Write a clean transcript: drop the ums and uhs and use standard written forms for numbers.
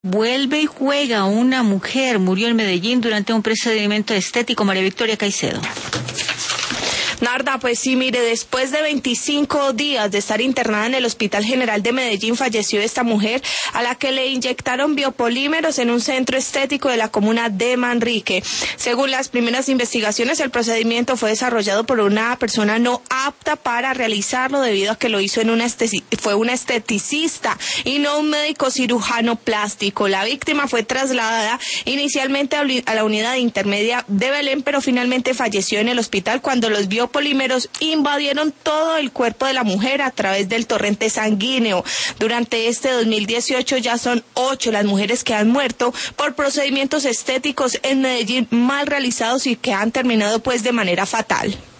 Vuelve y juega una mujer, murió en Medellín durante un procedimiento estético. María Victoria Caicedo. Narda, pues sí, mire, después de 25 días de estar internada en el Hospital General de Medellín, falleció esta mujer a la que le inyectaron biopolímeros en un centro estético de la comuna de Manrique. Según las primeras investigaciones, el procedimiento fue desarrollado por una persona no apta para realizarlo debido a que lo hizo fue una esteticista y no un médico cirujano plástico. La víctima fue trasladada inicialmente a la unidad intermedia de Belén, pero finalmente falleció en el hospital cuando los biopolímeros invadieron todo el cuerpo de la mujer a través del torrente sanguíneo. Durante este 2018 ya son 8 las mujeres que han muerto por procedimientos estéticos en Medellín mal realizados y que han terminado pues de manera fatal.